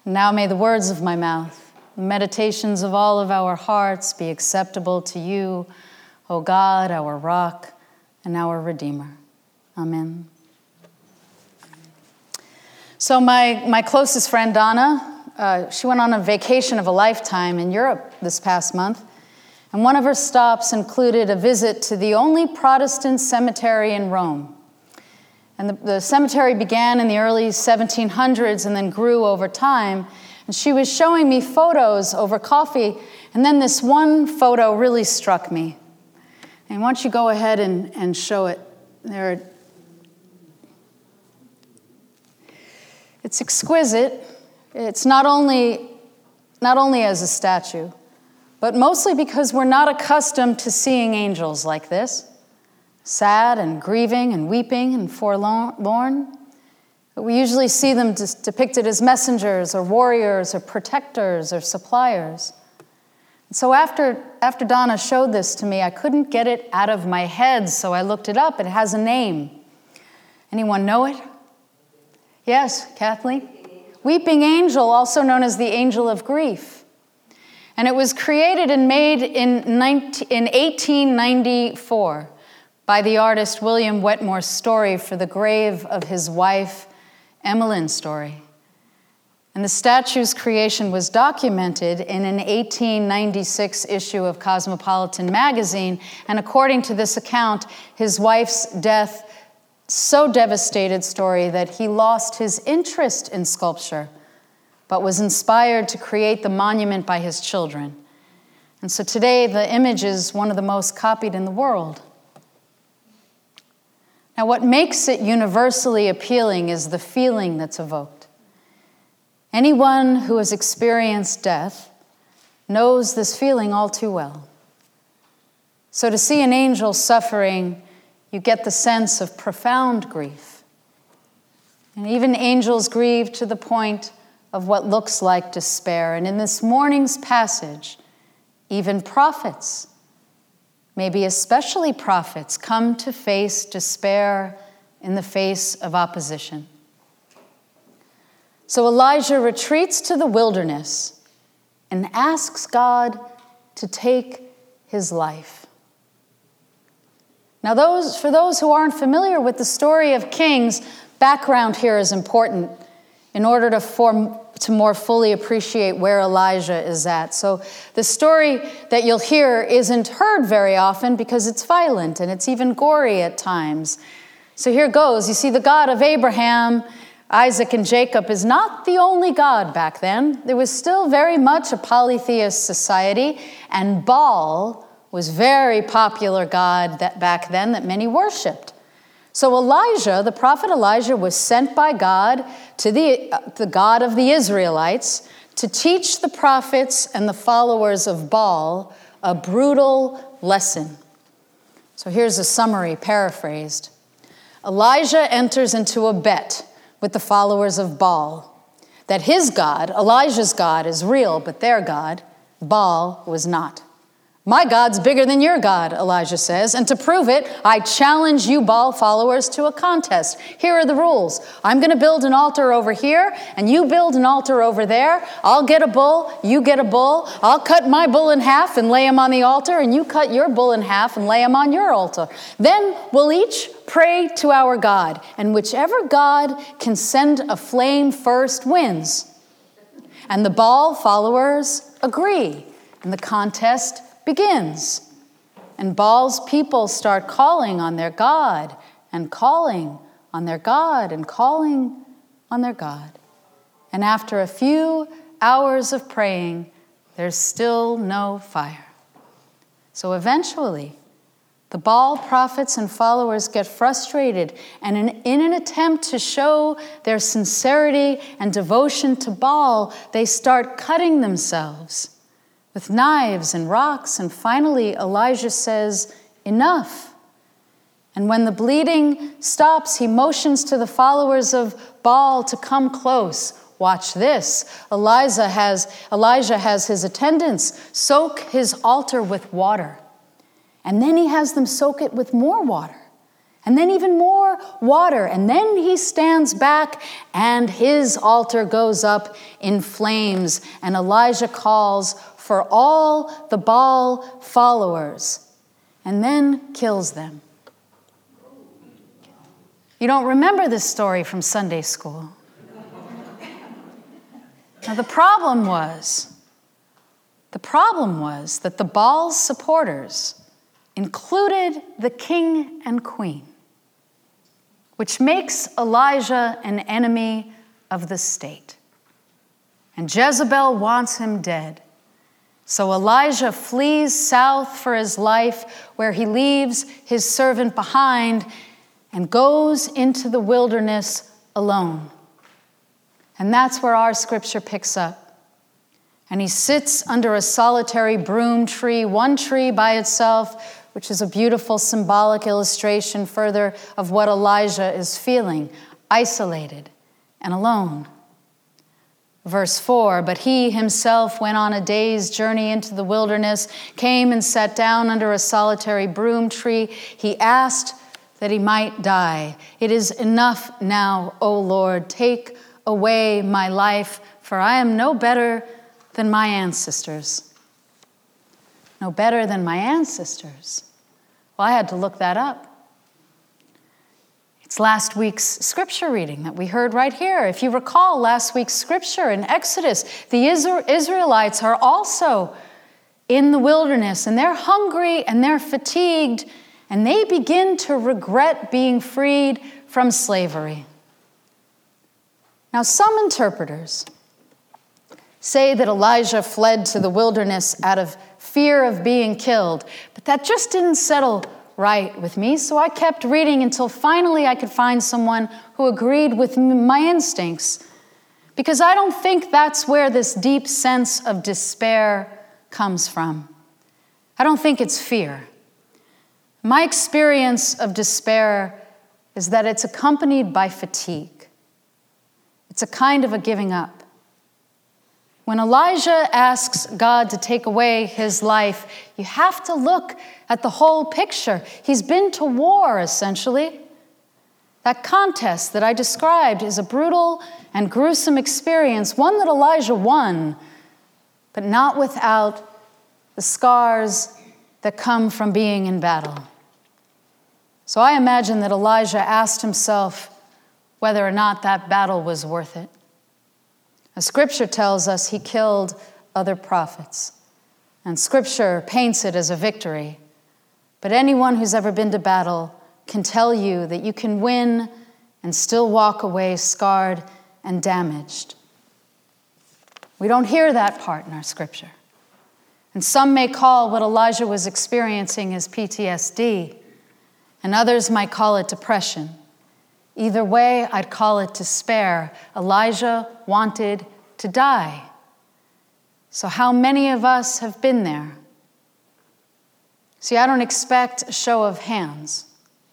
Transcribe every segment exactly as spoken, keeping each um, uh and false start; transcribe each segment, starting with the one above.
Now may the words of my mouth, the meditations of all of our hearts be acceptable to you, O God, our rock and our Redeemer. Amen. So my, my closest friend, Donna, uh, she went on a vacation of a lifetime in Europe this past month. And one of her stops included a visit to the only Protestant cemetery in Rome. And the, the cemetery began in the early seventeen hundreds and then grew over time. And she was showing me photos over coffee, and then this one photo really struck me. And why don't you go ahead and, and show it? There. It's exquisite. It's not only, not only as a statue, but mostly because we're not accustomed to seeing angels like this. Sad and grieving and weeping and forlorn. But we usually see them depicted as messengers or warriors or protectors or suppliers. And so after, after Donna showed this to me, I couldn't get it out of my head, so I looked it up. It has a name. Anyone know it? Yes, Kathleen? Weeping angel, also known as the angel of grief. And it was created and made in, nineteen, in eighteen ninety-four. By the artist William Wetmore Story for the grave of his wife, Emmeline Story. And the statue's creation was documented in an eighteen ninety-six issue of Cosmopolitan magazine, and according to this account, his wife's death so devastated Story that he lost his interest in sculpture, but was inspired to create the monument by his children. And so today, the image is one of the most copied in the world. Now, what makes it universally appealing is the feeling that's evoked. Anyone who has experienced death knows this feeling all too well. So to see an angel suffering, you get the sense of profound grief. And even angels grieve to the point of what looks like despair. And in this morning's passage, even prophets, maybe especially prophets, come to face despair in the face of opposition. So Elijah retreats to the wilderness and asks God to take his life. Now, those, for those who aren't familiar with the story of Kings, background here is important in order to form to more fully appreciate where Elijah is at. So the story that you'll hear isn't heard very often because it's violent and it's even gory at times. So here goes. You see, the God of Abraham, Isaac, and Jacob is not the only God back then. There was still very much a polytheist society, and Baal was a very popular god that back then that many worshipped. So Elijah, the prophet Elijah, was sent by God to the, uh, the God of the Israelites to teach the prophets and the followers of Baal a brutal lesson. So here's a summary, paraphrased. Elijah enters into a bet with the followers of Baal that his God, Elijah's God, is real, but their God, Baal, was not. My God's bigger than your God, Elijah says, and to prove it, I challenge you Baal followers to a contest. Here are the rules. I'm going to build an altar over here, and you build an altar over there. I'll get a bull, you get a bull. I'll cut my bull in half and lay him on the altar, and you cut your bull in half and lay him on your altar. Then we'll each pray to our God, and whichever God can send a flame first wins. And the Baal followers agree, and the contest begins. And Baal's people start calling on their God and calling on their God and calling on their God. And after a few hours of praying, there's still no fire. So eventually, the Baal prophets and followers get frustrated, and in, in an attempt to show their sincerity and devotion to Baal, they start cutting themselves with knives and rocks, and finally Elijah says, enough. And when the bleeding stops, he motions to the followers of Baal to come close. Watch this. Elijah has, Elijah has his attendants soak his altar with water, and then he has them soak it with more water. And then even more water. And then he stands back and his altar goes up in flames. And Elijah calls for all the Baal followers and then kills them. You don't remember this story from Sunday school. Now the problem was, the problem was that the Baal's supporters included the king and queen, which makes Elijah an enemy of the state. And Jezebel wants him dead. So Elijah flees south for his life, where he leaves his servant behind and goes into the wilderness alone. And that's where our scripture picks up. And he sits under a solitary broom tree, one tree by itself, which is a beautiful symbolic illustration further of what Elijah is feeling, isolated and alone. Verse four, but he himself went on a day's journey into the wilderness, came and sat down under a solitary broom tree. He asked that he might die. It is enough now, O Lord, take away my life, for I am no better than my ancestors. No better than my ancestors. Well, I had to look that up. It's last week's scripture reading that we heard right here. If you recall last week's scripture in Exodus, the Israelites are also in the wilderness, and they're hungry and they're fatigued, and they begin to regret being freed from slavery. Now, some interpreters say that Elijah fled to the wilderness out of fear of being killed, but that just didn't settle right with me, so I kept reading until finally I could find someone who agreed with my instincts, because I don't think that's where this deep sense of despair comes from. I don't think it's fear. My experience of despair is that it's accompanied by fatigue. It's a kind of a giving up. When Elijah asks God to take away his life, you have to look at the whole picture. He's been to war, essentially. That contest that I described is a brutal and gruesome experience, one that Elijah won, but not without the scars that come from being in battle. So I imagine that Elijah asked himself whether or not that battle was worth it. The scripture tells us he killed other prophets, and scripture paints it as a victory. But anyone who's ever been to battle can tell you that you can win and still walk away scarred and damaged. We don't hear that part in our scripture. And some may call what Elijah was experiencing as P T S D, and others might call it depression. Either way, I'd call it despair. Elijah wanted to die. So how many of us have been there? See, I don't expect a show of hands,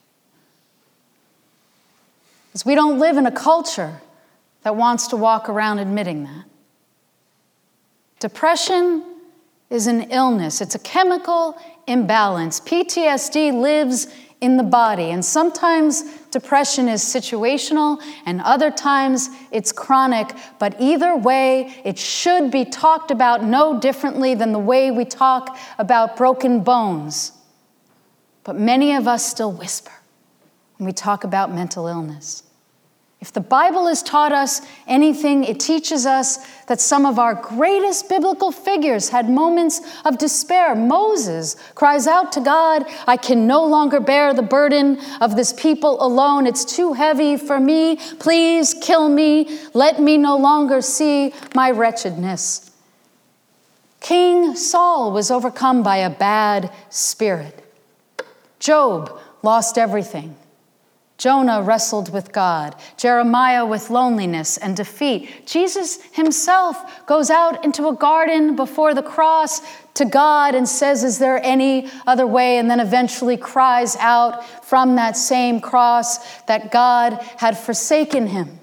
because we don't live in a culture that wants to walk around admitting that. Depression is an illness. It's a chemical imbalance. P T S D lives in the body, and sometimes depression is situational, and other times it's chronic, but either way, it should be talked about no differently than the way we talk about broken bones. But many of us still whisper when we talk about mental illness. If the Bible has taught us anything, it teaches us that some of our greatest biblical figures had moments of despair. Moses cries out to God, I can no longer bear the burden of this people alone. It's too heavy for me. Please kill me. Let me no longer see my wretchedness. King Saul was overcome by a bad spirit. Job lost everything. Jonah wrestled with God, Jeremiah with loneliness and defeat. Jesus himself goes out into a garden before the cross to God and says, is there any other way? And then eventually cries out from that same cross that God had forsaken him.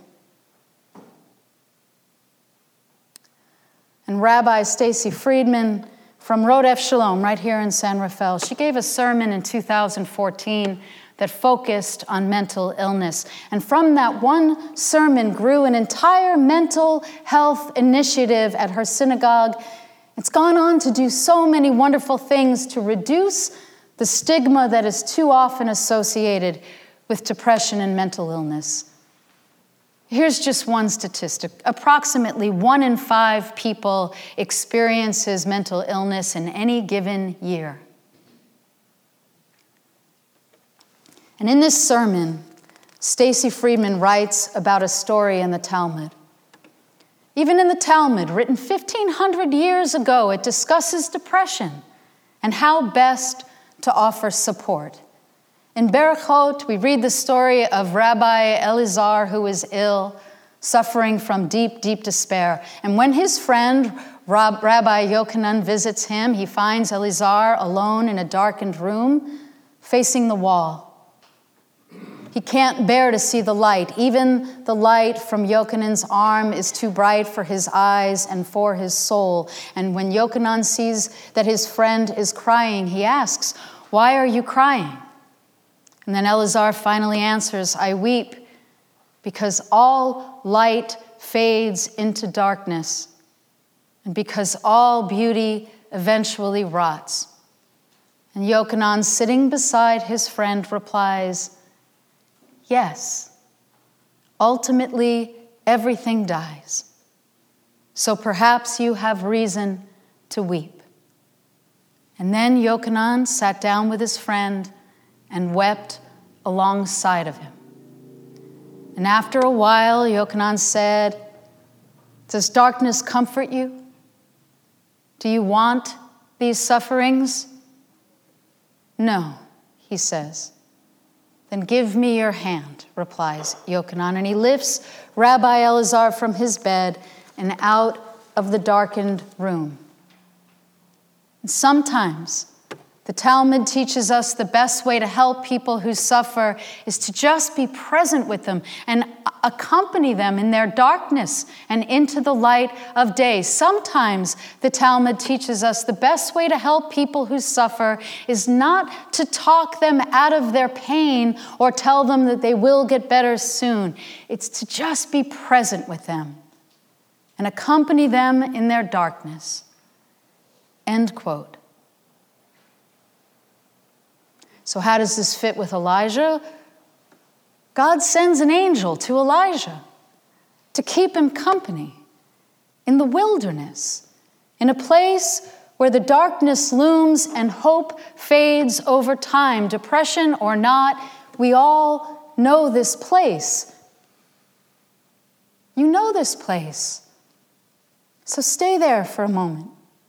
And Rabbi Stacy Friedman from Rodef Shalom, right here in San Rafael, she gave a sermon in two thousand fourteen that focused on mental illness. And from that one sermon grew an entire mental health initiative at her synagogue. It's gone on to do so many wonderful things to reduce the stigma that is too often associated with depression and mental illness. Here's just one statistic. Approximately one in five people experiences mental illness in any given year. And in this sermon, Stacy Friedman writes about a story in the Talmud. Even in the Talmud, written fifteen hundred years ago, it discusses depression and how best to offer support. In Berachot, we read the story of Rabbi Elazar, who is ill, suffering from deep, deep despair. And when his friend, Rabbi Yochanan, visits him, he finds Elazar alone in a darkened room, facing the wall. He can't bear to see the light. Even the light from Yochanan's arm is too bright for his eyes and for his soul. And when Yochanan sees that his friend is crying, he asks, "Why are you crying?" And then Elazar finally answers, "I weep because all light fades into darkness, and because all beauty eventually rots." And Yochanan, sitting beside his friend, replies, "Yes, ultimately everything dies. So perhaps you have reason to weep." And then Yochanan sat down with his friend and wept alongside of him. And after a while, Yochanan said, "Does darkness comfort you? Do you want these sufferings?" "No," he says. "Then give me your hand," replies Yochanan, and he lifts Rabbi Elazar from his bed and out of the darkened room. And sometimes the Talmud teaches us the best way to help people who suffer is to just be present with them and accompany them in their darkness and into the light of day. Sometimes the Talmud teaches us the best way to help people who suffer is not to talk them out of their pain or tell them that they will get better soon. It's to just be present with them and accompany them in their darkness. End quote. So how does this fit with Elijah? God sends an angel to Elijah to keep him company in the wilderness, in a place where the darkness looms and hope fades over time. Depression or not, we all know this place. You know this place. So stay there for a moment.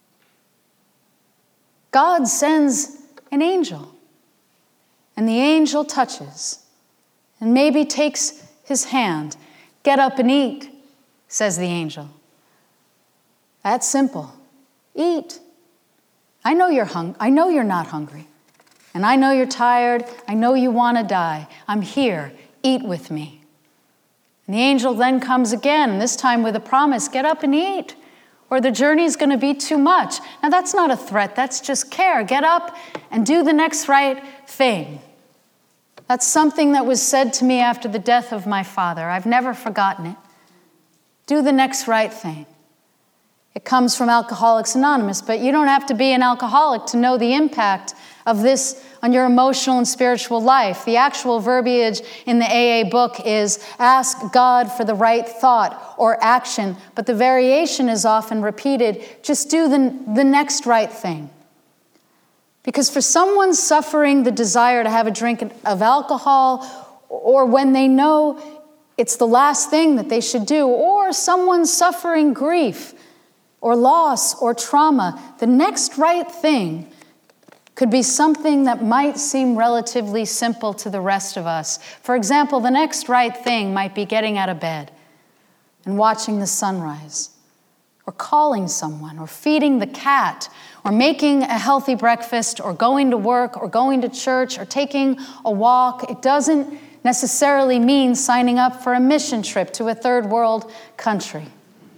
God sends an angel. And the angel touches and maybe takes his hand. "Get up and eat," says the angel. That's simple. Eat. I know you're hung- I know you're not hungry. And I know you're tired. I know you want to die. I'm here. Eat with me. And the angel then comes again, and this time with a promise. "Get up and eat, or the journey's going to be too much." Now that's not a threat. That's just care. Get up and do the next right thing. That's something that was said to me after the death of my father. I've never forgotten it. Do the next right thing. It comes from Alcoholics Anonymous, but you don't have to be an alcoholic to know the impact of this on your emotional and spiritual life. The actual verbiage in the A A book is ask God for the right thought or action, but the variation is often repeated, just do the, the next right thing. Because for someone suffering the desire to have a drink of alcohol, or when they know it's the last thing that they should do, or someone suffering grief or loss or trauma, the next right thing could be something that might seem relatively simple to the rest of us. For example, the next right thing might be getting out of bed and watching the sunrise, or calling someone, or feeding the cat, or making a healthy breakfast, or going to work, or going to church, or taking a walk. It doesn't necessarily mean signing up for a mission trip to a third world country.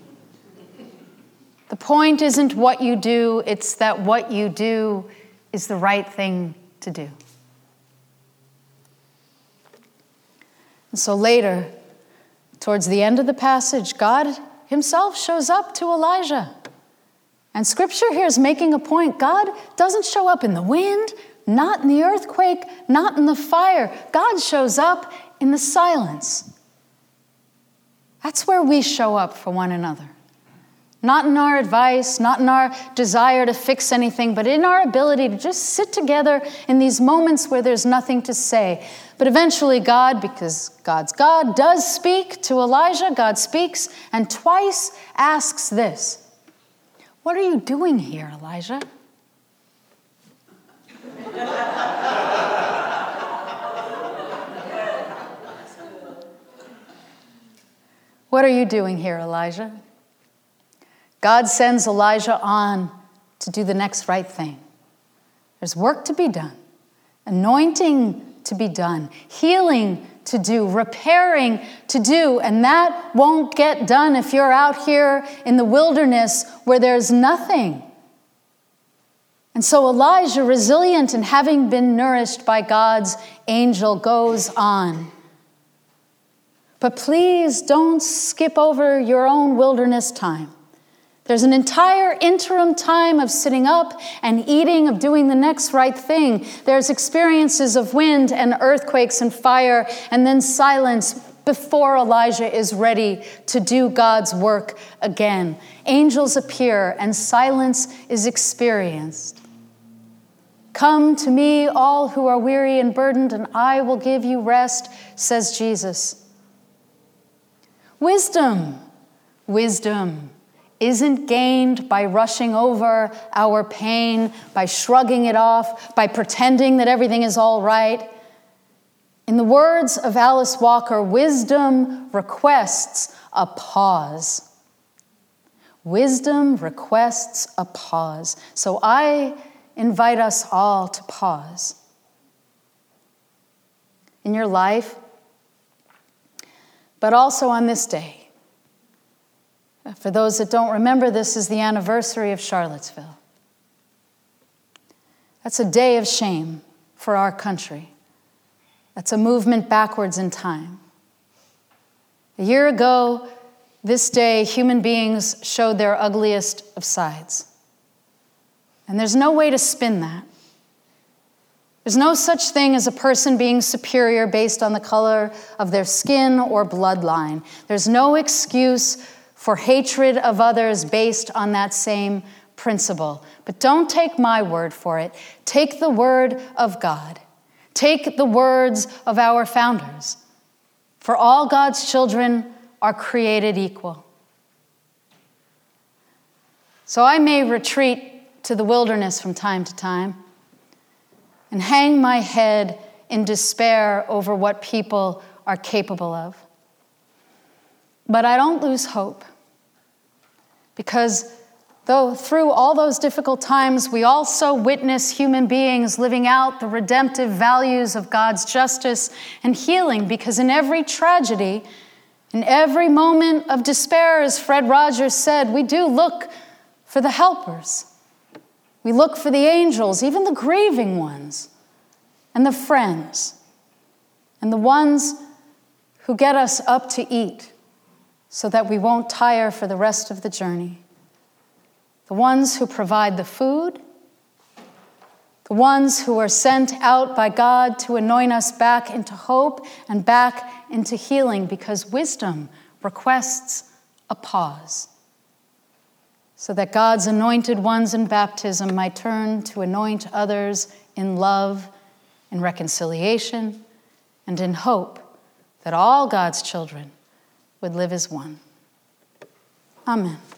The point isn't what you do, it's that what you do is the right thing to do. So later, towards the end of the passage, God himself shows up to Elijah. And Scripture here is making a point. God doesn't show up in the wind, not in the earthquake, not in the fire. God shows up in the silence. That's where we show up for one another. Not in our advice, not in our desire to fix anything, but in our ability to just sit together in these moments where there's nothing to say. But eventually God, because God's God, does speak to Elijah. God speaks and twice asks this: "What are you doing here, Elijah?" What are you doing here, Elijah? God sends Elijah on to do the next right thing. There's work to be done, anointing to be done, healing to do, repairing to do, and that won't get done if you're out here in the wilderness where there's nothing. And so Elijah, resilient and having been nourished by God's angel, goes on. But please don't skip over your own wilderness time. There's an entire interim time of sitting up and eating, of doing the next right thing. There's experiences of wind and earthquakes and fire, and then silence before Elijah is ready to do God's work again. Angels appear and silence is experienced. "Come to me, all who are weary and burdened, and I will give you rest," says Jesus. Wisdom, wisdom isn't gained by rushing over our pain, by shrugging it off, by pretending that everything is all right. In the words of Alice Walker, wisdom requests a pause. Wisdom requests a pause. So I invite us all to pause. In your life, but also on this day. For those that don't remember, this is the anniversary of Charlottesville. That's a day of shame for our country. That's a movement backwards in time. A year ago, this day, human beings showed their ugliest of sides. And there's no way to spin that. There's no such thing as a person being superior based on the color of their skin or bloodline. There's no excuse for hatred of others based on that same principle. But don't take my word for it. Take the word of God. Take the words of our founders. For all God's children are created equal. So I may retreat to the wilderness from time to time and hang my head in despair over what people are capable of. But I don't lose hope, because though through all those difficult times, we also witness human beings living out the redemptive values of God's justice and healing, because in every tragedy, in every moment of despair, as Fred Rogers said, we do look for the helpers. We look for the angels, even the grieving ones, and the friends, and the ones who get us up to eat so that we won't tire for the rest of the journey. The ones who provide the food, the ones who are sent out by God to anoint us back into hope and back into healing, because wisdom requests a pause, so that God's anointed ones in baptism might turn to anoint others in love, in reconciliation, and in hope that all God's children would live as one. Amen.